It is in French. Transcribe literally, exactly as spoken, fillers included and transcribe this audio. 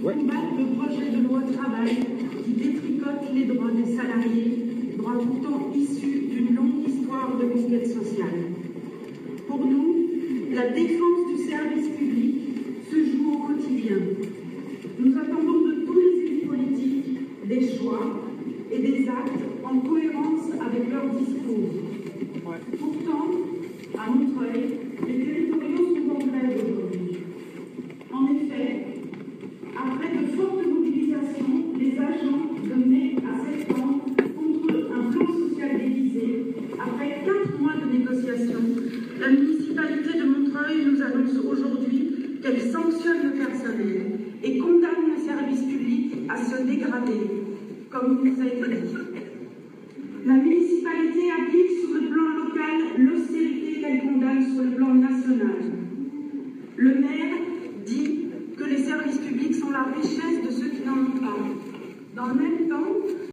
ouais. combattre le projet de loi travail qui détricote les droits des salariés, droits pourtant issus d'une longue histoire de conquête sociale. Pour nous, la défense du service public se joue au quotidien. Nous attendons de tous les élus politiques des choix et des actes en cohérence avec leur discours. Pourtant, à Montreuil, les territoriaux sont en grève aujourd'hui. En effet, après de fortes mobilisations, les agents de mai à septembre contre un plan social déguisé, après quatre mois de négociations, la municipalité de Montreuil nous annonce aujourd'hui qu'elle sanctionne le personnel et condamne le service public à se dégrader, comme il nous a été dit. La municipalité applique sur le plan local l'austérité qu'elle condamne sur le plan national. Le maire dit que les services publics sont la richesse de ceux qui n'en ont pas. Dans le même temps,